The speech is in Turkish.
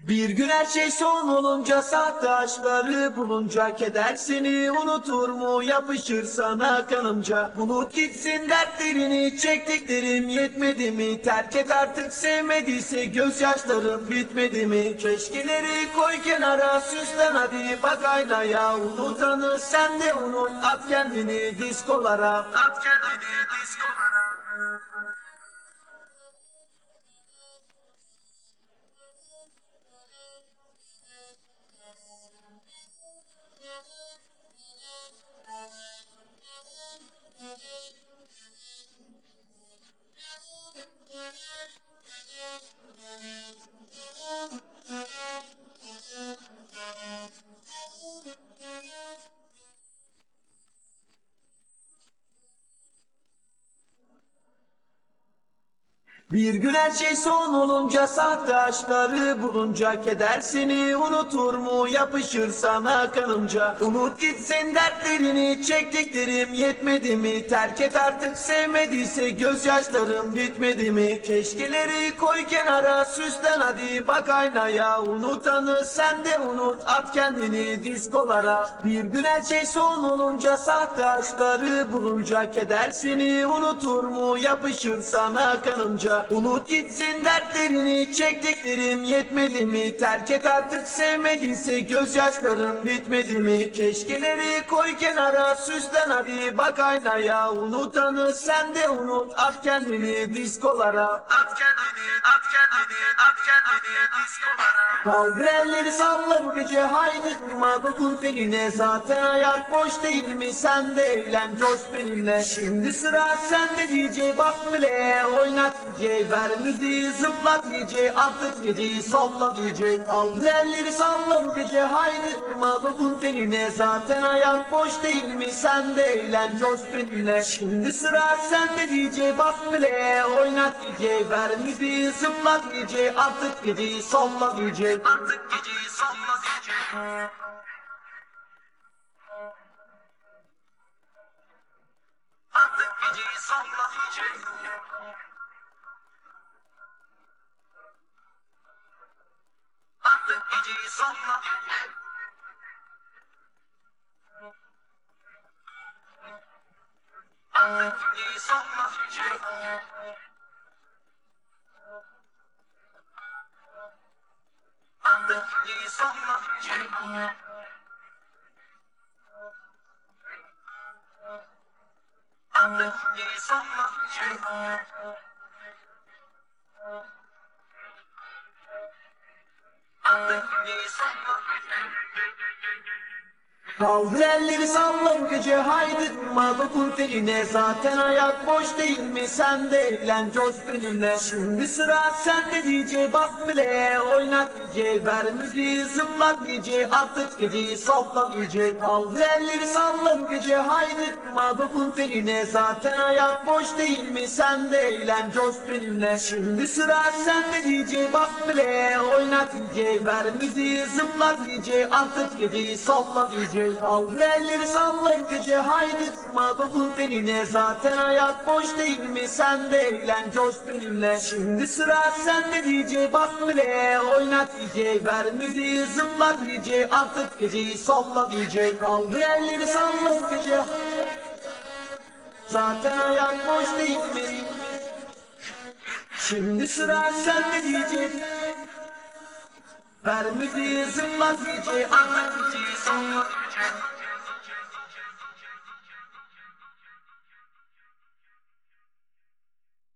Bir gün her şey son olunca, sahte aşkları bulunca, keder seni unutur mu, yapışır sana kanımca. Unut gitsin dertlerini, çektiklerim yetmedi mi? Terk et artık, sevmediyse gözyaşlarım bitmedi mi? Keşkeleri koy kenara, süslen hadi bak aynaya. Unutanı sen de unut, at kendini diskolara. At kendini diskolara. Bir gün her şey son olunca, sahte aşkları bulunca, keder seni unutur mu, yapışır sana kanımca. Unut gitsin dertlerini, çektiklerim yetmedi mi? Terk et artık, sevmediyse gözyaşlarım bitmedi mi? Keşkeleri koy kenara, süslen hadi bak aynaya. Unutanı sen de unut, at kendini diskolara. Bir gün her şey son olunca, sahte aşkları bulunca, keder seni unutur mu, yapışır sana kanımca. Unut gitsin dertlerini, çektiklerim yetmedi mi? Terk et artık, sevmediyse gözyaşlarım bitmedi mi? Keşkeleri koy kenara, süslen hadi bak aynaya. Unutanı sen de unut, at kendini diskolara. At kendini, at kendini, at kendini diskolara. Kaldır elleri salla bu gece, haydi durma dokun teline. Zaten hayat boş değil mi, sen de eğlen coş benimle. Şimdi sıra sende DJ, bak bile oynat DJ. Ver müziği, zıplat DJ, artık geceyi solla DJ. Kaldır elleri salla bu gece, haydi durma dokun teline. Zaten hayat boş değil mi, sen de eğlen coş benimle. Şimdi sıra sende DJ, bak bile oynat DJ. Ver müziği, zıplat DJ, artık geceyi solla DJ. Artık geceyi solla DJ. Artık geceyi solla DJ. Artık geceyi solla. Artık geceyi solla DJ. Artık geceyi solla DJ. Artık geceyi solla DJ. Kaldır elleri salla bu gece, haydi durma dokun teline. Zaten hayat boş değil mi, sen de eğlen coş benimle. Şimdi sıra sende DJ, bak bile oynat DJ. Ver müziği, zıplat DJ, artık geceyi solla DJ. Kaldır elleri salla bu gece, haydi durma dokun teline. Zaten hayat boş değil mi, sen de eğlen coş benimle. Şimdi sıra sende DJ, bak bile oynat DJ. Ver müziği, zıplat DJ, artık geceyi solla DJ. Kaldır elleri salla gece, haydi tutma dokun tenine. Zaten hayat boş değil mi, sen de eğlen coş benimle. Şimdi sıra sende DJ, bak bile oynat DJ. Ver müziği, zıplat DJ, artık geceyi solla DJ. Kaldır elleri salla gece, zaten hayat boş değil mi? Şimdi sıra sende DJ. Ver müziği, zıplat DJ, artık geceyi solla.